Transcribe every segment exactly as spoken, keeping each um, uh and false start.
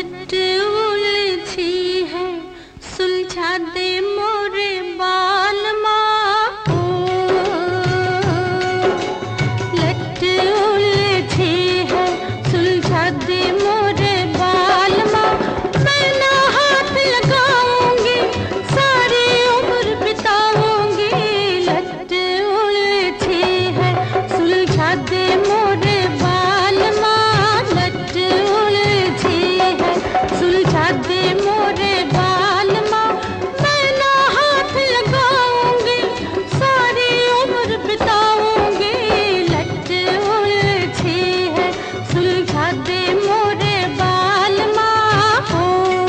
लट उलझी है सुलझा दे मोरे बाल माँ ओ, लट उलझी है सुलझा दे मोरे बाल माँ। मैं ना हाथ लगाऊंगी सारी उम्र बिताऊंगी, लट उलझी है सुलझा दे मोरे बाल माँ, लट उलझी है सुलझा दे मोरे बाल माँ। मैं ना हाथ लगाऊंगी सारी उम्र बिताऊंगी, लट उलझी है सुलझा दे मोरे बाल माँ हो।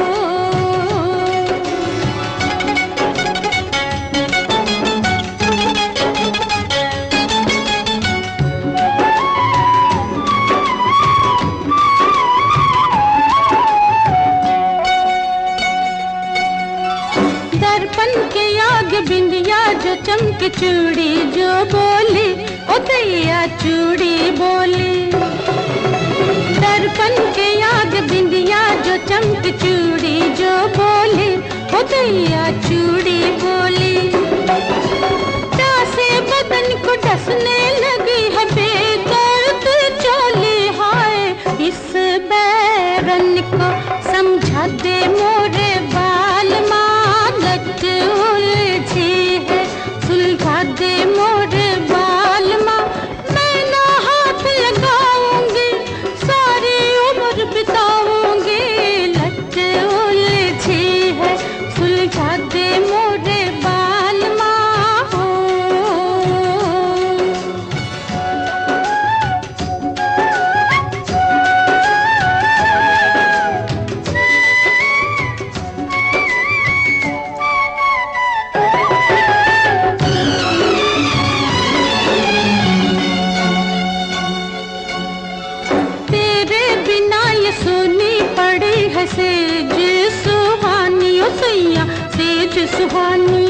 दर्पण के आगे बिंदिया जो चमके चूड़ी जो बोली ओ दैया चूड़ी बोली। दर्पण के आगे बिंदिया जो चमके चूड़ी जो बोली ओ दैया चूड़ी बोली। डासे बदन को डसने लगी है बेदर्द चोली, हाय इस बैरन को समझा दे मोरे बाल माँ, लट उलझी है सुलझा दे मोरे बाल माँ। मैं ना हाथ लगाऊंगी सारी उम्र बिताऊंगी, लट उलझी है सुलझा दे मोरे बाल माँ हो। तेरे बिना ये सुनी पड़ी है सेज सुहानी ओ सैया सेज सुहानी।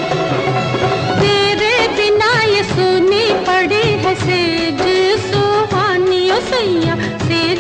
तेरे बिना ये सुनी पड़ी है सेज सुहानी ओ सैया सेज